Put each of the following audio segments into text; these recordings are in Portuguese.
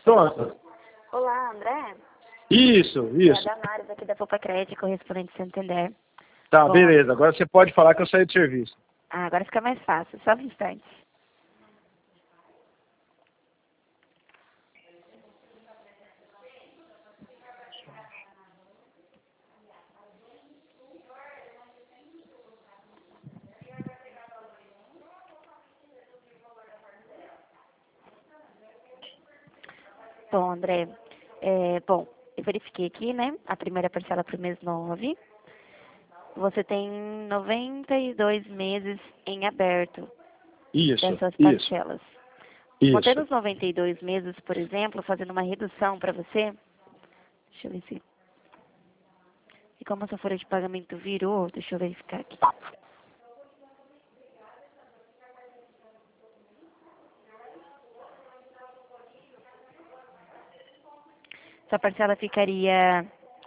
Pronto. Olá, André. Isso. É a Damares aqui da Poupa Crédito, correspondente Santander. Tá, Bom, beleza. Agora você pode falar que eu saí do serviço. agora fica mais fácil, só um instante. Bom, André, eu verifiquei aqui, né, a primeira parcela para o mês 9. Você tem 92 meses em aberto dessas Isso. parcelas. Mantendo os 92 meses, por exemplo, fazendo uma redução para você, deixa eu ver se... E como a sua folha de pagamento virou, deixa eu verificar aqui. Sua parcela ficaria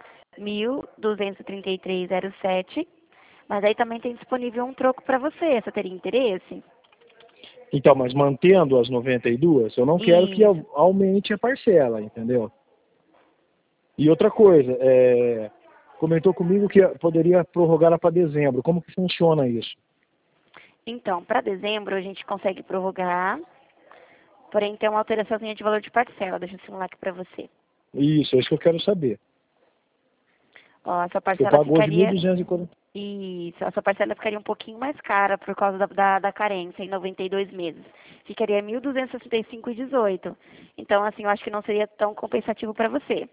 1.233,07, mas aí também tem disponível um troco para você. Você teria interesse? Então, mas mantendo as 92, eu não quero que Isso. aumente a parcela, entendeu? E outra coisa, comentou comigo que poderia prorrogar para dezembro. Como que funciona isso? Então, para dezembro a gente consegue prorrogar, porém tem uma alteraçãozinha de valor de parcela. Deixa eu simular aqui para você. Isso, é isso que eu quero saber. Ó, a sua Você parcela pagou de ficaria... 1.240. Isso, a sua parcela ficaria um pouquinho mais cara por causa da carência em 92 meses. Ficaria 1.265,18. Então, assim, eu acho que não seria tão compensativo para você.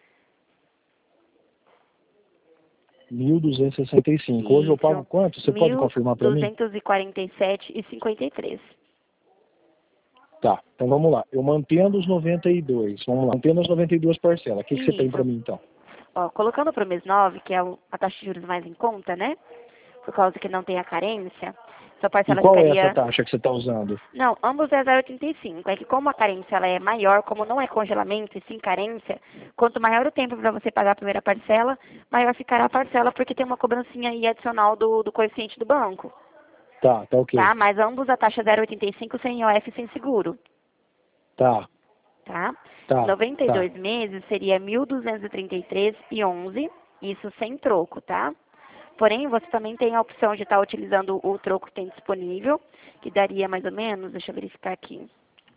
1.265. Hoje eu pago Isso, quanto? Você pode confirmar para mim? 1.247,53. Tá, então vamos lá. Eu mantendo os 92. Vamos lá. Mantendo as 92 parcelas. O que você tem para Isso. mim, então? Ó, colocando para o mês 9, que é a taxa de juros mais em conta, né? Por causa que não tem a carência, sua E parcela qual é essa ficaria... taxa que você está usando? Não, ambos é 0,85. É que como a carência ela é maior, como não é congelamento e sim carência, quanto maior o tempo para você pagar a primeira parcela, maior ficará a parcela, porque tem uma cobrancinha aí adicional do coeficiente do banco. Tá ok. Tá? Mas ambos a taxa 0,85 sem IOF e sem seguro. Tá, Tá? tá. 92 meses seria 1.233,11, isso sem troco, tá? Porém, você também tem a opção de estar utilizando o troco que tem disponível, que daria mais ou menos, deixa eu verificar aqui.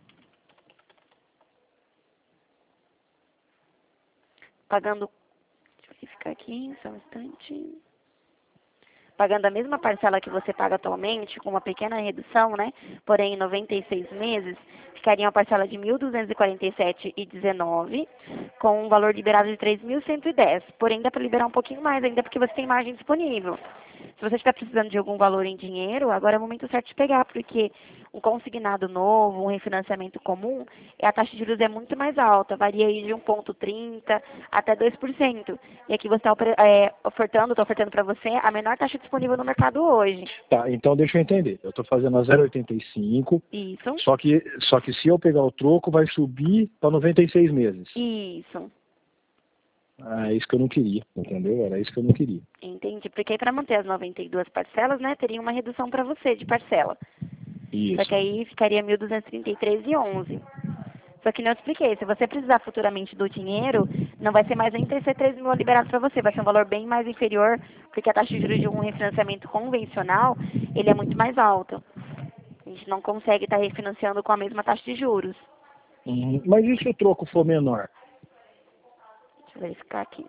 Pagando, deixa eu verificar aqui, só um instante. Pagando a mesma parcela que você paga atualmente, com uma pequena redução, né? Porém, em 96 meses, ficaria uma parcela de 1.247,19, com um valor liberado de 3.110. Porém, dá para liberar um pouquinho mais ainda, porque você tem margem disponível. Se você estiver precisando de algum valor em dinheiro, agora é o momento certo de pegar, porque um consignado novo, um refinanciamento comum, a taxa de juros é muito mais alta, varia aí de 1,30% até 2%. E aqui você está ofertando para você a menor taxa disponível no mercado hoje. Tá, então deixa eu entender. Eu estou fazendo a 0,85, Isso. só que se eu pegar o troco, vai subir para 96 meses. Isso. Ah, é isso que eu não queria, entendeu? Era isso que eu não queria. Entendi. Porque aí para manter as 92 parcelas, né, teria uma redução para você de parcela. Só que Isso. aí ficaria 1.233,11. Só que não eu expliquei, se você precisar futuramente do dinheiro, não vai ser mais nem 33 mil liberados para você, vai ser um valor bem mais inferior, porque a taxa de juros de um refinanciamento convencional, ele é muito mais alto. A gente não consegue estar refinanciando com a mesma taxa de juros. Mas e se o troco for menor? Deixa eu verificar aqui.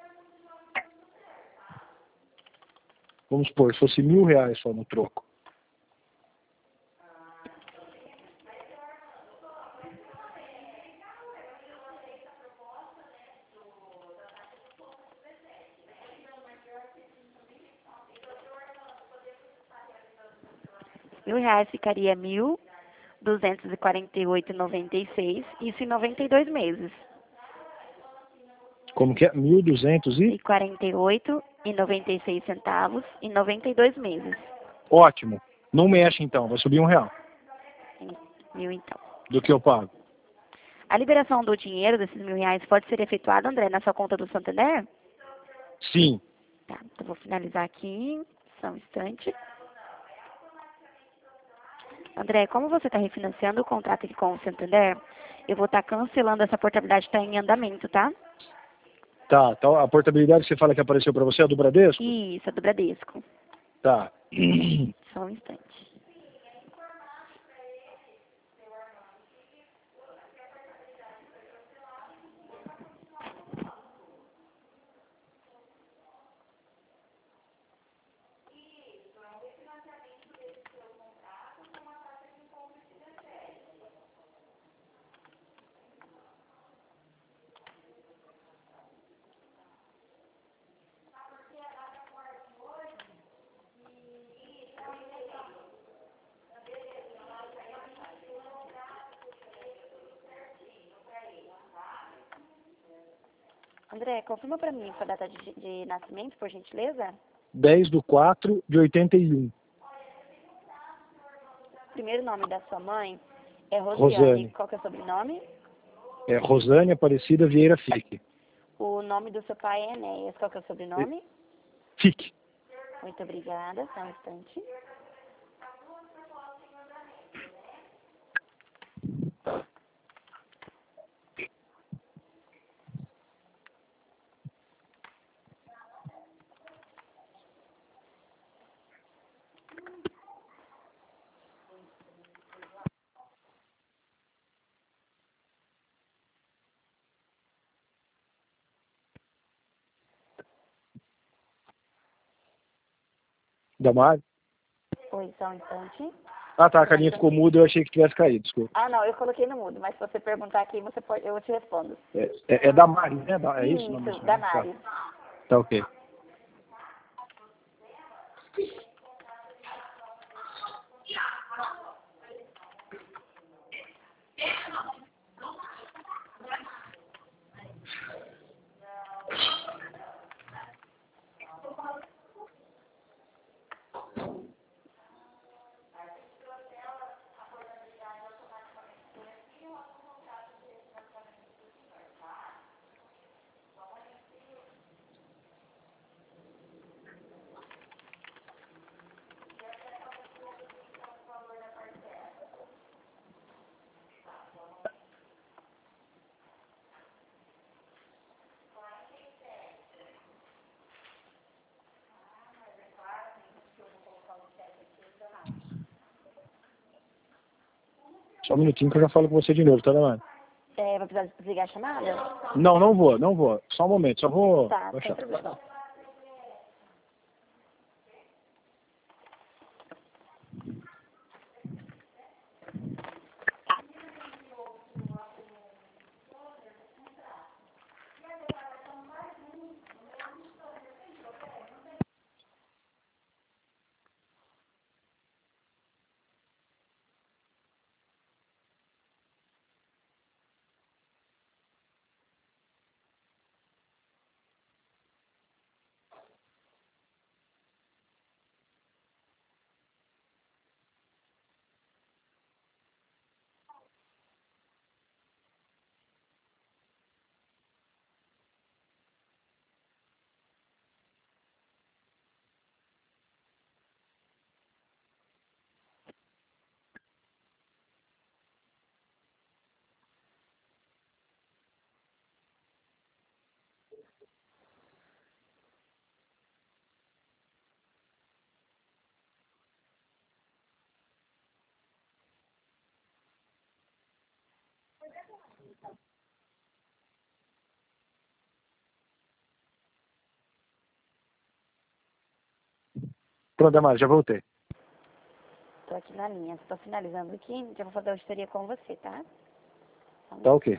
Vamos supor, se fosse R$ 1.000 só no troco. R$ 1.000 ficaria 1.248,96, isso em 92 meses. Como que é? 1.200 E 48,96 centavos em 92 meses. Ótimo. Não mexe então, vai subir R$ 1 Mil então. do que eu pago. A liberação do dinheiro desses R$ 1.000 pode ser efetuada, André, na sua conta do Santander? Sim. Tá, então vou finalizar aqui, só um instante. André, como você está refinanciando o contrato aqui com o Santander, Eu vou estar cancelando essa portabilidade, está em andamento, tá? Tá, então a portabilidade que você fala que apareceu para você é a do Bradesco? Isso, é do Bradesco. Tá. Só um instante. André, confirma para mim sua data de nascimento, por gentileza? 10/4/81. O primeiro nome da sua mãe é Rosiane. Rosane. Qual que é o sobrenome? É Rosane Aparecida Vieira Fique. O nome do seu pai é Enéas. Qual que é o sobrenome? Fique. Muito obrigada. Só um instante. Damari? Oi, só um instante. Ah, tá, a carinha ficou muda, eu achei que tivesse caído, desculpa. Ah, não, eu coloquei no mudo, mas se você perguntar aqui, você pode, eu te respondo. É Damari, né? É isso o nome Isso, da da senhora? Tá. Mari. Tá, ok. Só um minutinho que eu já falo com você de novo, tá, Damari? Vai precisar desligar a chamada? Não, não vou. Só um momento, só vou Tá, sem baixar. problema. Pronto, Damari, já voltei. Tô aqui na linha. Estou finalizando aqui, já vou fazer a auditoria com você, tá? Tá ok.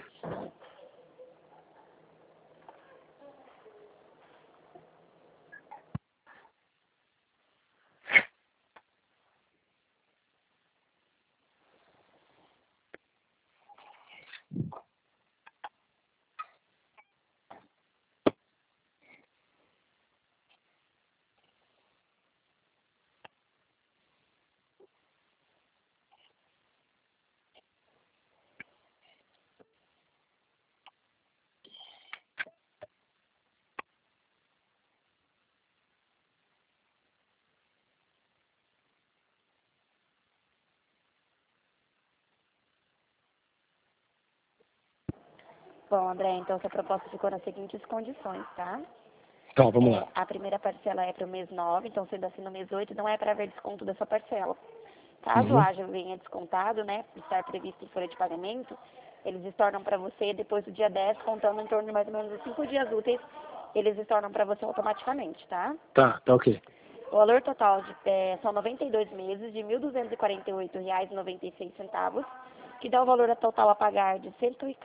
Bom, André, então sua proposta ficou nas seguintes condições, tá? Tá, vamos lá. A primeira parcela é para o mês 9, então sendo assim no mês 8 não é para haver desconto da sua parcela. Caso haja venha descontado, né, estar previsto em folha de pagamento, eles estornam para você depois do dia 10, contando em torno de mais ou menos 5 dias úteis, eles estornam para você automaticamente, tá? Tá ok. O valor total são 92 meses de R$ 1.248,96, que dá o valor total a pagar de R$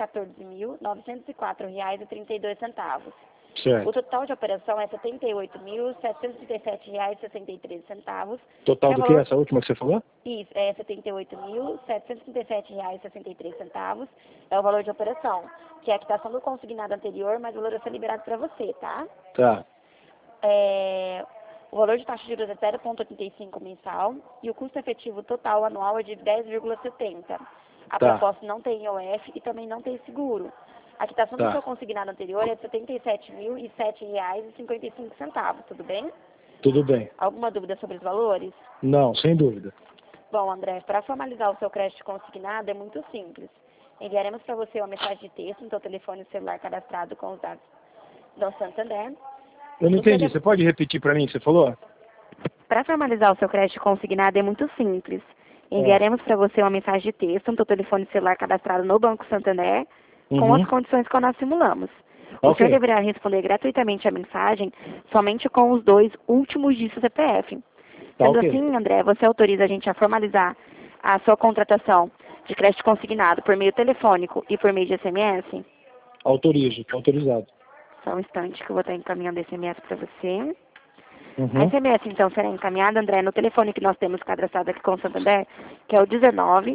114.904,32. O Certo. total de operação é R$ 78.737,63. Total Que é o do que? valor, Essa última que você falou? isso, é R$ 78.737,63. É o valor de operação, que é a quitação do consignado anterior, mas o valor vai ser liberado para você, tá? Tá. O valor de taxa de juros é 0,85 mensal e o custo efetivo total anual é de 10,70. A Tá. proposta não tem IOF e também não tem seguro. A quitação do Tá. seu consignado anterior é de R$ 77.007,55, tudo bem? Tudo bem. Alguma dúvida sobre os valores? Não, sem dúvida. Bom, André, para formalizar o seu crédito consignado é muito simples. Enviaremos para você uma mensagem de texto no seu telefone celular cadastrado com os dados do Santander. Eu não entendi. Você pode repetir para mim o que você falou? Para formalizar o seu crédito consignado é muito simples. Enviaremos para você uma mensagem de texto no seu telefone celular cadastrado no Banco Santander com as condições que nós simulamos. O senhor deverá responder gratuitamente a mensagem somente com os 2 últimos dígitos do CPF. Sendo assim, André, você autoriza a gente a formalizar a sua contratação de crédito consignado por meio telefônico e por meio de SMS? Autorizo, está autorizado. Só um instante que eu vou estar encaminhando SMS para você. A SMS, então, será encaminhada, André, no telefone que nós temos cadastrado aqui com o Santander, que é o 19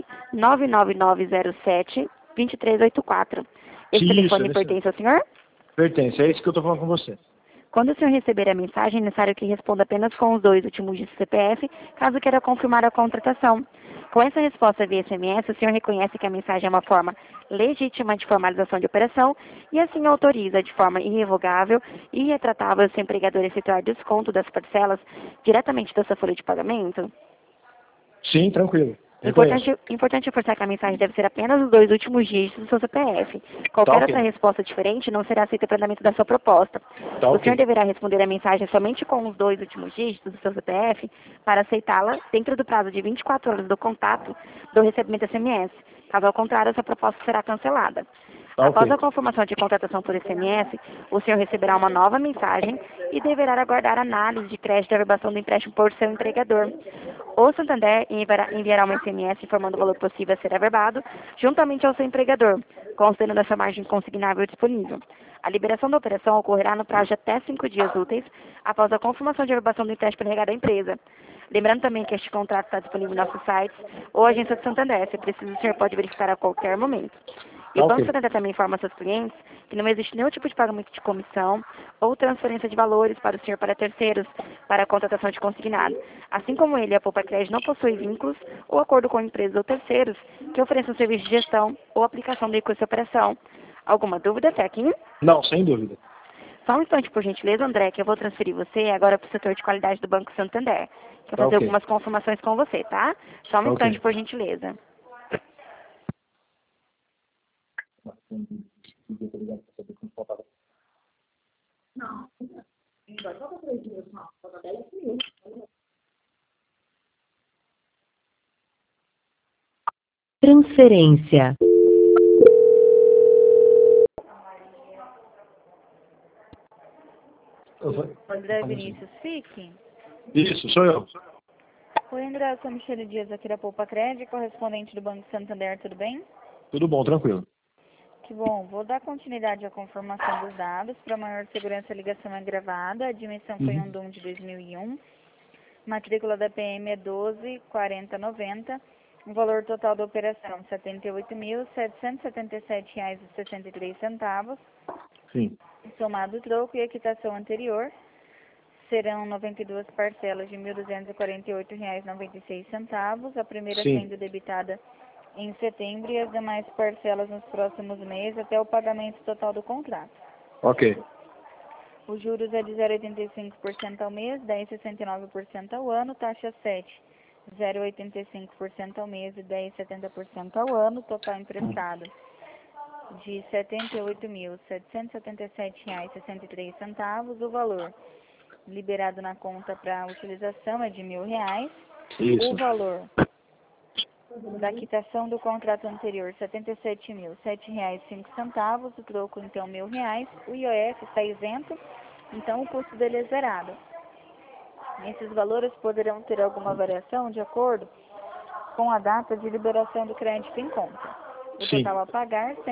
99907 2384. Esse telefone pertence ao senhor? Pertence, é isso que eu estou falando com você. Quando o senhor receber a mensagem, é necessário que responda apenas com os 2 últimos dígitos do CPF, caso queira confirmar a contratação. Com essa resposta via SMS, o senhor reconhece que a mensagem é uma forma legítima de formalização de operação e assim autoriza de forma irrevogável e irretratável o seu empregador a efetuar desconto das parcelas diretamente da sua folha de pagamento? Sim, tranquilo. Importante reforçar que a mensagem deve ser apenas os 2 últimos dígitos do seu CPF. Qualquer outra resposta diferente não será aceita para o andamento da sua proposta. O senhor deverá responder a mensagem somente com os 2 últimos dígitos do seu CPF para aceitá-la dentro do prazo de 24 horas do contato do recebimento SMS. Caso ao contrário, essa proposta será cancelada. Após a confirmação de contratação por SMS, o senhor receberá uma nova mensagem e deverá aguardar análise de crédito e averbação do empréstimo por seu empregador. O Santander enviará uma SMS informando o valor possível a ser averbado, juntamente ao seu empregador, considerando essa margem consignável disponível. A liberação da operação ocorrerá no prazo de até 5 dias úteis, após a confirmação de averbação do empréstimo pelo da empresa. Lembrando também que este contrato está disponível em nossos sites ou agência do Santander. Se preciso, o senhor pode verificar a qualquer momento. E o Banco Santander também informa aos seus clientes que não existe nenhum tipo de pagamento de comissão ou transferência de valores para o senhor para terceiros para a contratação de consignado. Assim como ele, a Poupa Crédito não possui vínculos ou acordo com empresas ou terceiros que ofereçam serviço de gestão ou aplicação do recurso de operação. Alguma dúvida até aqui? Não, sem dúvida. Só um instante, por gentileza, André, que eu vou transferir você agora para o setor de qualidade do Banco Santander. Quero fazer algumas confirmações com você, tá? Só um instante, por gentileza. Transferência. André Vinícius Fique. Isso, sou eu. Oi, André, eu sou Michele Dias aqui da Poupa Crédito, correspondente do Banco Santander, tudo bem? Tudo bom, tranquilo. Que bom, vou dar continuidade à confirmação dos dados. Para maior segurança, a ligação é gravada. A dimensão foi um DUM de 2001. Matrícula da PM é 124090. O valor total da operação, R$ 78.777,63. Sim. Somado o troco e a quitação anterior, serão 92 parcelas de R$ 1.248,96. A primeira sendo debitada em setembro e as demais parcelas nos próximos meses até o pagamento total do contrato. Ok. Os juros é de 0,85% ao mês, 10,69% ao ano, taxa 7, 0,85% ao mês e 10,70% ao ano, total emprestado de R$ 78.777,63. O valor liberado na conta para utilização é de R$ 1.000. Isso. O valor da quitação do contrato anterior, R$ 77.007,05. O troco, então, R$ 1.000. O IOF está isento, então o custo dele é zerado. Esses valores poderão ter alguma variação de acordo com a data de liberação do crédito em conta. O Sim. total a pagar, R$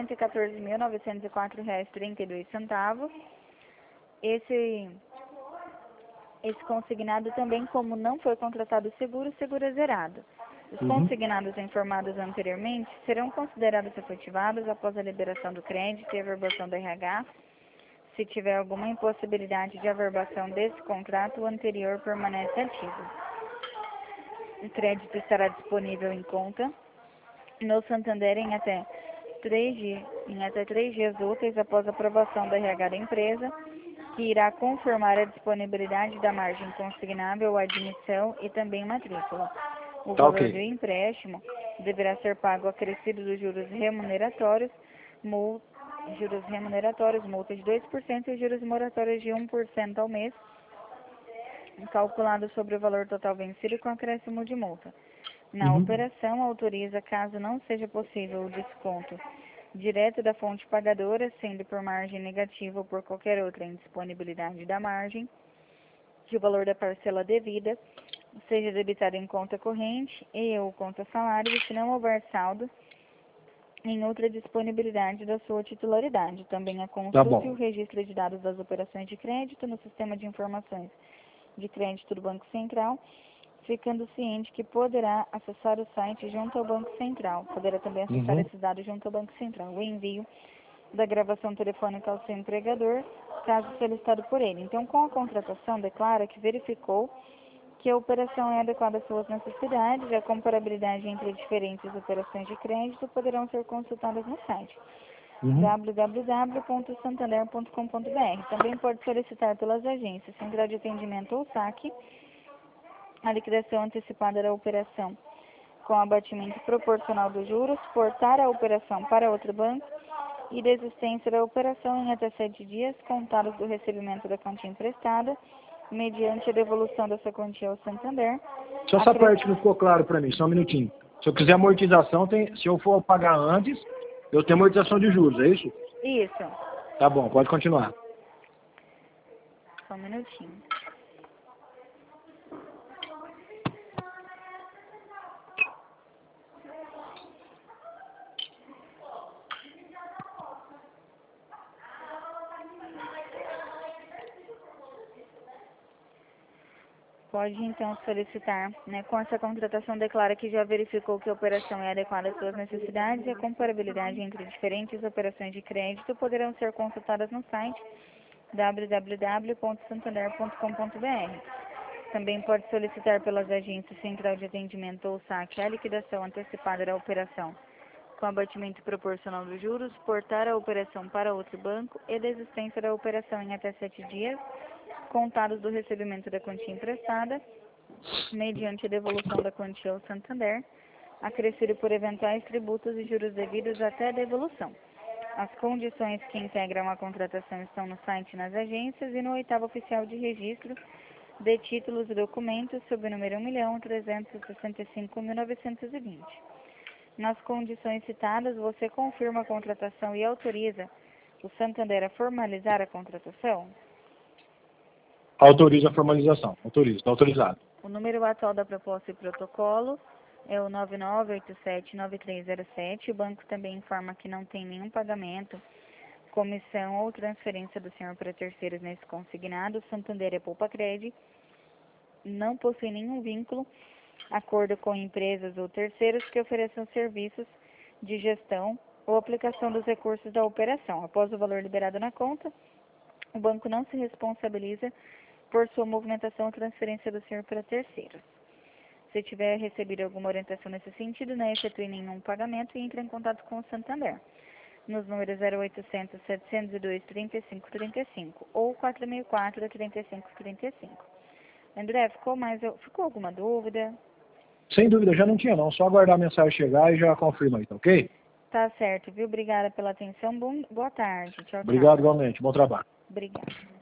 114.904,32. Esse consignado também, como não foi contratado seguro, seguro é zerado. Os consignados informados anteriormente serão considerados efetivados após a liberação do crédito e a averbação do RH. Se tiver alguma impossibilidade de averbação desse contrato, o anterior permanece ativo. O crédito estará disponível em conta no Santander em até 3 dias úteis após a aprovação do RH da empresa, que irá confirmar a disponibilidade da margem consignável, admissão e também matrícula. O valor do empréstimo deverá ser pago acrescido dos juros remuneratórios, multa de 2% e juros moratórios de 1% ao mês, calculado sobre o valor total vencido com acréscimo de multa. Na operação, autoriza, caso não seja possível o desconto direto da fonte pagadora, sendo por margem negativa ou por qualquer outra indisponibilidade da margem, que o valor da parcela devida seja debitado em conta corrente e ou conta salário, e se não houver saldo, em outra disponibilidade da sua titularidade. Também a consulta e o registro de dados das operações de crédito no sistema de informações de crédito do Banco Central, ficando ciente que poderá acessar o site junto ao Banco Central. Poderá também acessar esses dados junto ao Banco Central. O envio da gravação telefônica ao seu empregador, caso solicitado por ele. Então, com a contratação, declara que verificou que a operação é adequada às suas necessidades e a comparabilidade entre diferentes operações de crédito poderão ser consultadas no site www.santander.com.br. Também pode solicitar pelas agências Central de Atendimento ou SAC a liquidação antecipada da operação com abatimento proporcional dos juros, portar a operação para outro banco e desistência da operação em até 7 dias, contados do recebimento da quantia emprestada, mediante a devolução dessa quantia ao Santander. Só essa parte não ficou claro para mim, só um minutinho. Se eu quiser amortização, se eu for pagar antes, eu tenho amortização de juros, é isso? Isso. Tá bom, pode continuar. Só um minutinho. Pode, então, solicitar, com essa contratação, declara que já verificou que a operação é adequada às suas necessidades e a comparabilidade entre diferentes operações de crédito poderão ser consultadas no site www.santander.com.br. Também pode solicitar pelas agências Central de Atendimento ou SAC a liquidação antecipada da operação com abatimento proporcional dos juros, portar a operação para outro banco e desistência da operação em até 7 dias, contados do recebimento da quantia emprestada, mediante a devolução da quantia ao Santander, acrescido por eventuais tributos e juros devidos até a devolução. As condições que integram a contratação estão no site e nas agências e no 8º oficial de registro de títulos e documentos sob o número 1.365.920. Nas condições citadas, você confirma a contratação e autoriza o Santander a formalizar a contratação? Autoriza a formalização. Autoriza, está autorizado. O número atual da proposta e protocolo é o 99879307. O banco também informa que não tem nenhum pagamento, comissão ou transferência do senhor para terceiros nesse consignado. O Santander é Poupa-Cred, não possui nenhum vínculo, acordo com empresas ou terceiros que ofereçam serviços de gestão ou aplicação dos recursos da operação. Após o valor liberado na conta, o banco não se responsabiliza por sua movimentação ou transferência do senhor para terceiros. Se tiver recebido alguma orientação nesse sentido, não efetue nenhum pagamento e entre em contato com o Santander nos números 0800 702 3535 ou 464 3535. André, ficou alguma dúvida? Sem dúvida, já não tinha não. Só aguardar a mensagem chegar e já confirma aí, tá ok? Tá certo, viu? Obrigada pela atenção. Boa tarde. Tchau, tchau. Obrigado igualmente. Bom trabalho. Obrigada.